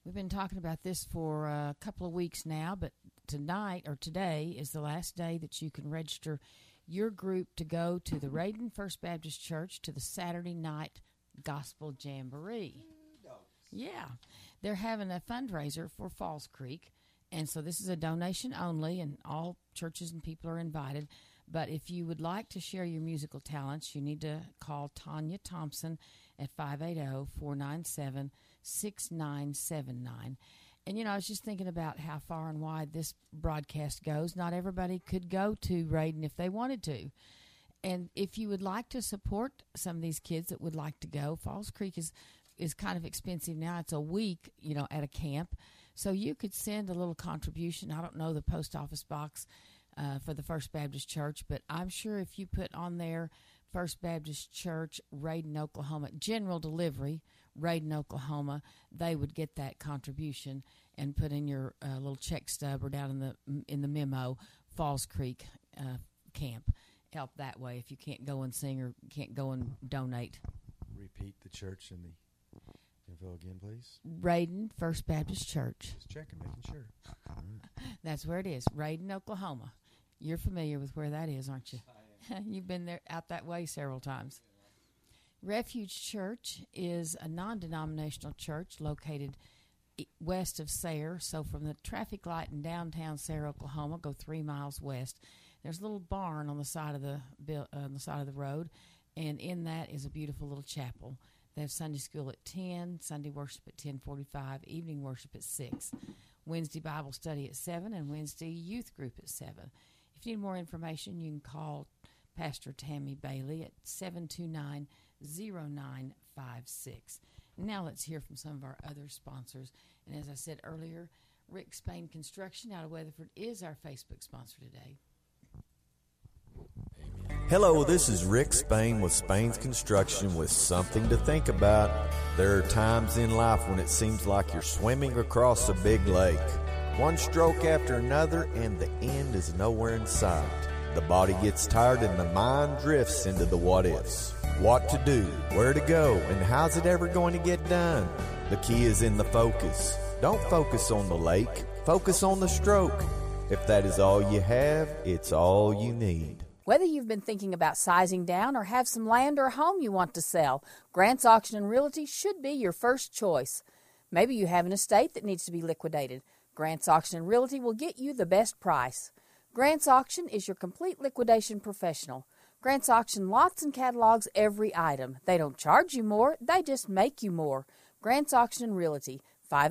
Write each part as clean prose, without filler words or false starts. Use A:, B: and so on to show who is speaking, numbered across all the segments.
A: We've been talking about this for a couple of weeks now, but tonight or today is the last day that you can register your group to go to the Raiden First Baptist Church to the Saturday night Gospel Jamboree. Yeah, they're having a fundraiser for Falls Creek, and so this is a donation only, and all churches and people are invited. But if you would like to share your musical talents, you need to call Tanya Thompson at 580-497-6979. And, you know, I was just thinking about how far and wide this broadcast goes. Not everybody could go to Raiden if they wanted to. And if you would like to support some of these kids that would like to go, Falls Creek is kind of expensive now. It's a week, you know, at a camp. So you could send a little contribution. I don't know the post office box for the First Baptist Church, but I'm sure if you put on there First Baptist Church, Raiden, Oklahoma, general delivery, Raiden, Oklahoma, they would get that contribution and put in your little check stub or down in the memo, Falls Creek camp. Help that way if you can't go and sing or can't go and donate.
B: Repeat the church and the info again, please.
A: Raiden First Baptist Church.
B: Just checking, making sure.
A: That's where it is, Raiden, Oklahoma. You're familiar with where that is, aren't you? I am. You've been there out that way several times. Refuge Church is a non-denominational church located west of Sayre. So from the traffic light in downtown Sayre, Oklahoma, go 3 miles west. There's a little barn on the side of the road, and in that is a beautiful little chapel. They have Sunday school at 10, Sunday worship at 10:45, evening worship at 6, Wednesday Bible study at 7, and Wednesday youth group at 7. If you need more information, you can call Pastor Tammy Bailey at 729-0956. Now let's hear from some of our other sponsors. And as I said earlier, Rick Spain Construction out of Weatherford is our Facebook sponsor today.
C: Hello, this is Rick Spain with Spain's Construction with something to think about. There are times in life when it seems like you're swimming across a big lake. One stroke after another and the end is nowhere in sight. The body gets tired and the mind drifts into the what-ifs. What to do, where to go, and how's it ever going to get done? The key is in the focus. Don't focus on the lake, focus on the stroke. If that is all you have, it's all you need.
D: Whether you've been thinking about sizing down or have some land or a home you want to sell, Grant's Auction and Realty should be your first choice. Maybe you have an estate that needs to be liquidated. Grant's Auction and Realty will get you the best price. Grant's Auction is your complete liquidation professional. Grant's Auction lots and catalogs every item. They don't charge you more, they just make you more. Grant's Auction and Realty,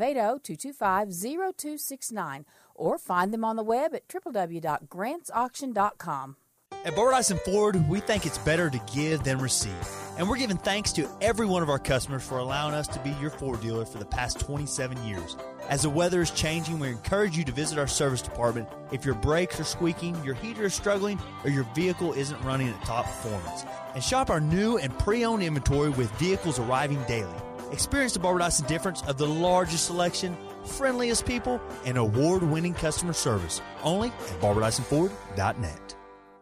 D: 580-225-0269, or find them on the web at www.grantsauction.com.
E: At Barbara Dyson Ford, we think it's better to give than receive. And we're giving thanks to every one of our customers for allowing us to be your Ford dealer for the past 27 years. As the weather is changing, we encourage you to visit our service department if your brakes are squeaking, your heater is struggling, or your vehicle isn't running at top performance. And shop our new and pre-owned inventory with vehicles arriving daily. Experience the Barbara Dyson difference of the largest selection, friendliest people, and award-winning customer service. Only at BarbaraDysonFord.net.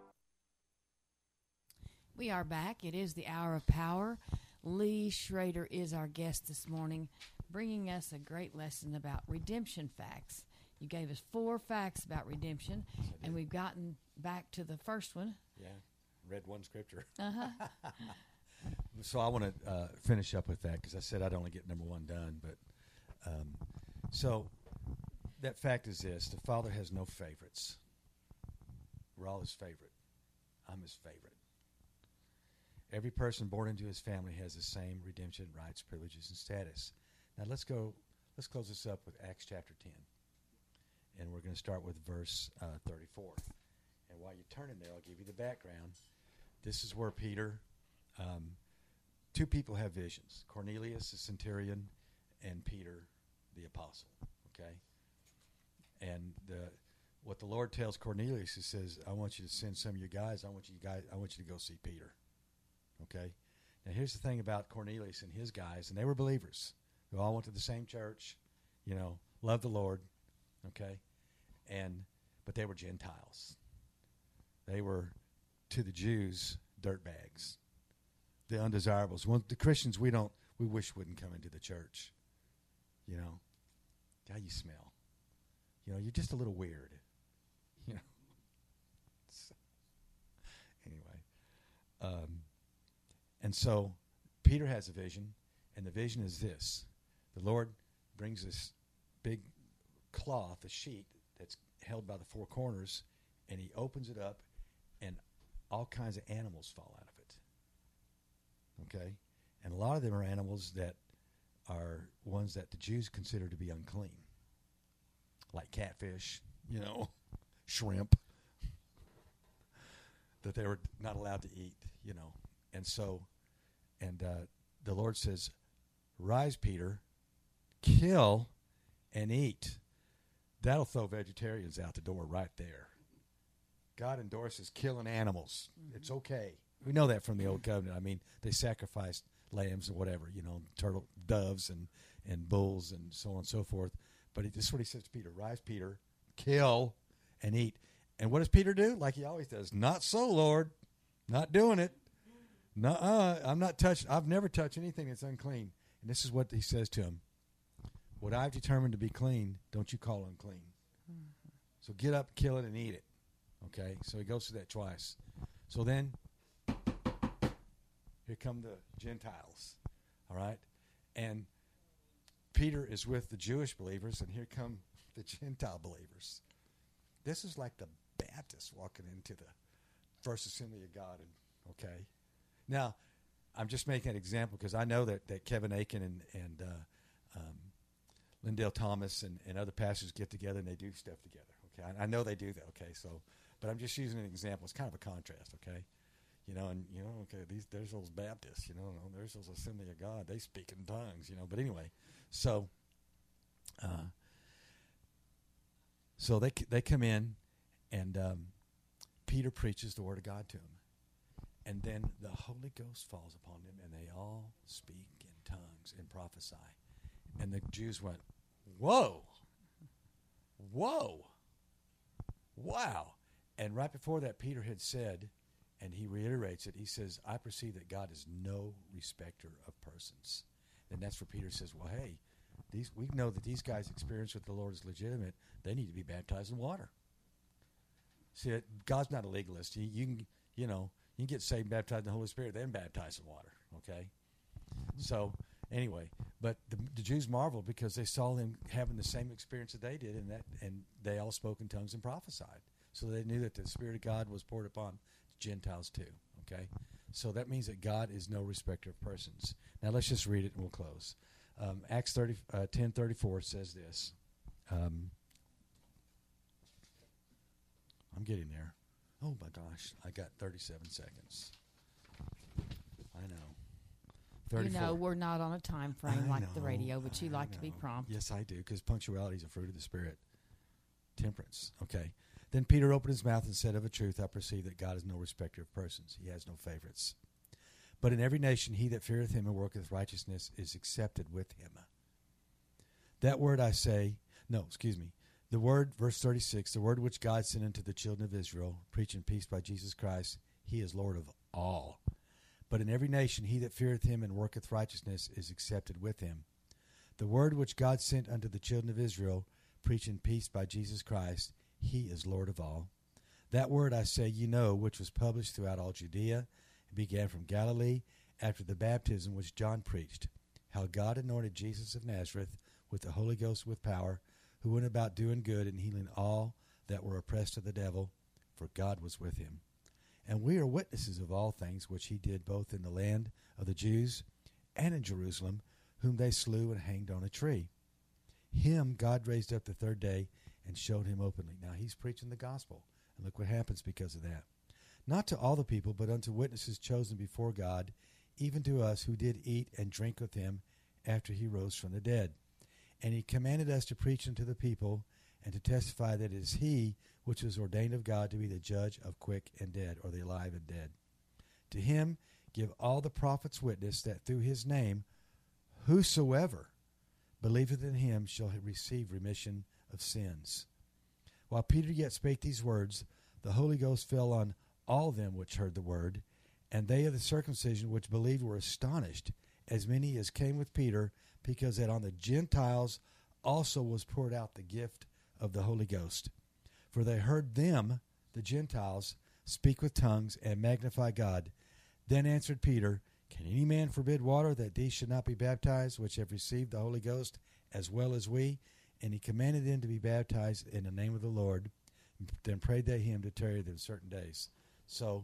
A: We are back. It is the Hour of Power. Lee Schrader is our guest this morning, bringing us a great lesson about redemption facts. You gave us 4 facts about redemption, and we've gotten back to the first one.
B: Yeah, read one scripture.
A: Uh-huh.
B: So I want to finish up with that because I said I'd only get number 1 done. But so that fact is this: the Father has no favorites. We're all His favorite. I'm His favorite. Every person born into His family has the same redemption rights, privileges, and status. Now let's close this up with Acts chapter 10. And we're going to start with verse 34. And while you're turning there, I'll give you the background. This is where Peter, 2 people have visions: Cornelius, the centurion, and Peter, the apostle. Okay? And what the Lord tells Cornelius, He says, I want you to send some of your guys. I want you to go see Peter. Okay? Now, here's the thing about Cornelius and his guys, and they were believers. They all went to the same church, loved the Lord, okay? But they were Gentiles. They were, to the Jews, dirtbags, the undesirables. The Christians we wish wouldn't come into the church, how you smell. You know, you're just a little weird. You know. So, anyway, and so Peter has a vision, and the vision is this: the Lord brings this big cloth, a sheet that's held by the four corners, and he opens it up, and all kinds of animals fall out of it. Okay? And a lot of them are animals that are ones that the Jews consider to be unclean, like catfish, you know, shrimp, that they were not allowed to eat, you know. And so, the Lord says, "Rise, Peter, kill and eat." That'll throw vegetarians out the door right there. God endorses killing animals. Mm-hmm. It's okay. We know that from the Old Covenant. I mean, they sacrificed lambs and whatever, you know, turtle, doves and bulls and so on and so forth. But this is what he says to Peter: "Rise, Peter, kill and eat." And what does Peter do? Like he always does. "Not so, Lord. Not doing it. Nuh-uh. I'm not touching. I've never touched anything that's unclean." And this is what he says to him: "What I've determined to be clean, don't you call unclean." Mm-hmm. So get up, kill it, and eat it. Okay? So he goes through that twice. So then, here come the Gentiles. All right? And Peter is with the Jewish believers, and here come the Gentile believers. This is like the Baptists walking into the First Assembly of God. Okay? Now, I'm just making an example because I know that Kevin Aiken and Lindell Thomas and other pastors get together and they do stuff together. Okay, I know they do that. Okay, so, but I'm just using an example. It's kind of a contrast. Okay, you know, and you know, okay, there's those Baptists. You know, there's those Assembly of God. They speak in tongues. You know, but anyway, so they come in and Peter preaches the word of God to them. And then the Holy Ghost falls upon them, and they all speak in tongues and prophesy. And the Jews went, "Whoa, whoa, wow." And right before that, Peter had said, and he reiterates it, he says, "I perceive that God is no respecter of persons." And that's where Peter says, well, hey, we know that these guys' experience with the Lord is legitimate. They need to be baptized in water. See, God's not a legalist. You can get saved and baptized in the Holy Spirit, then baptized in water, okay? So, anyway, but the Jews marveled because they saw them having the same experience that they did, and they all spoke in tongues and prophesied. So they knew that the Spirit of God was poured upon Gentiles too, okay? So that means that God is no respecter of persons. Now, let's just read it and we'll close. Acts 10:34 says this. I'm getting there. Oh, my gosh. I got 37 seconds. I know. 34.
A: You know, we're not on a time frame like the radio, but you like to be prompt.
B: Yes, I do, because punctuality is a fruit of the Spirit. Temperance. Okay. Then Peter opened his mouth and said, "Of a truth, I perceive that God is no respecter of persons. He has no favorites. But in every nation he that feareth him and worketh righteousness is accepted with him." That word the word, verse 36, the word which God sent unto the children of Israel, preaching peace by Jesus Christ, he is Lord of all. But in every nation he that feareth him and worketh righteousness is accepted with him. The word which God sent unto the children of Israel, preaching peace by Jesus Christ, he is Lord of all. That word I say ye know, which was published throughout all Judea, and began from Galilee, after the baptism which John preached, how God anointed Jesus of Nazareth with the Holy Ghost with power, who went about doing good and healing all that were oppressed of the devil, for God was with him. And we are witnesses of all things which he did both in the land of the Jews and in Jerusalem, whom they slew and hanged on a tree. Him God raised up the third day and showed him openly. Now he's preaching the gospel, and look what happens because of that. Not to all the people, but unto witnesses chosen before God, even to us who did eat and drink with him after he rose from the dead. And he commanded us to preach unto the people, and to testify that it is he which was ordained of God to be the judge of quick and dead, or the alive and dead. To him give all the prophets witness that through his name whosoever believeth in him shall receive remission of sins. While Peter yet spake these words, the Holy Ghost fell on all them which heard the word, and they of the circumcision which believed were astonished, as many as came with Peter, because that on the Gentiles also was poured out the gift of the Holy Ghost. For they heard them, the Gentiles, speak with tongues and magnify God. Then answered Peter, Can any man forbid water that these should not be baptized, which have received the Holy Ghost as well as we? And he commanded them to be baptized in the name of the Lord. Then prayed they him to tarry them certain days. So,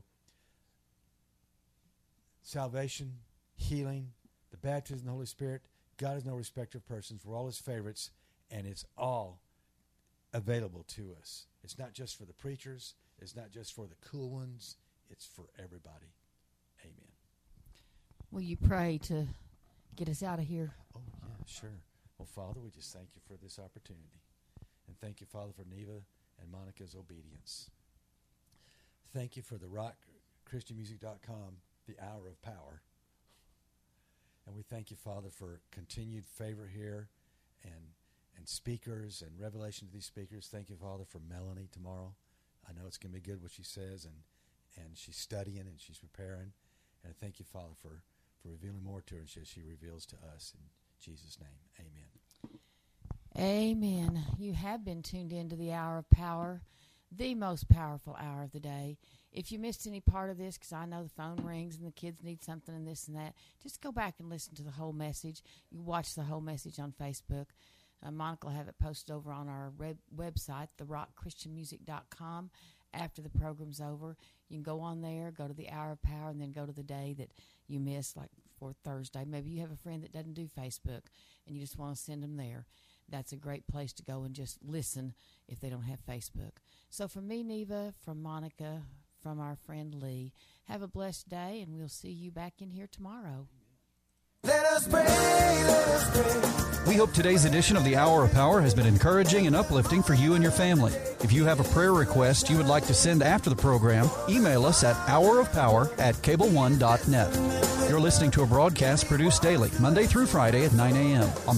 B: salvation, healing, the baptism of the Holy Spirit, God is no respecter of persons. We're all his favorites, and it's all available to us. It's not just for the preachers. It's not just for the cool ones. It's for everybody. Amen.
A: Will you pray to get us out of here?
B: Oh, yeah, sure. Well, Father, we just thank you for this opportunity. And thank you, Father, for Neva and Monica's obedience. Thank you for the rockchristianmusic.com, the hour of power. And we thank you, Father, for continued favor here and speakers and revelation to these speakers. Thank you, Father, for Melanie tomorrow. I know it's going to be good what she says, and she's studying and she's preparing. And I thank you, Father, for revealing more to her as she reveals to us. In Jesus' name, amen.
A: Amen. You have been tuned into the Hour of Power, the most powerful hour of the day. If you missed any part of this, because I know the phone rings and the kids need something and this and that, just go back and listen to the whole message. You watch the whole message on Facebook. Monica will have it posted over on our website, therockchristianmusic.com, after the program's over. You can go on there, go to the Hour of Power, and then go to the day that you missed, like for Thursday. Maybe you have a friend that doesn't do Facebook, and you just want to send them there. That's a great place to go and just listen if they don't have Facebook. So from me, Neva, from Monica, from our friend Lee, have a blessed day, and we'll see you back in here tomorrow.
F: Let us pray, let us pray.
G: We hope today's edition of the Hour of Power has been encouraging and uplifting for you and your family. If you have a prayer request you would like to send after the program, email us at hourofpower@cableone.net. You're listening to a broadcast produced daily, Monday through Friday at 9 a.m. on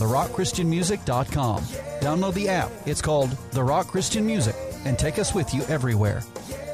G: therockchristianmusic.com. Download the app. It's called The Rock Christian Music, and take us with you everywhere.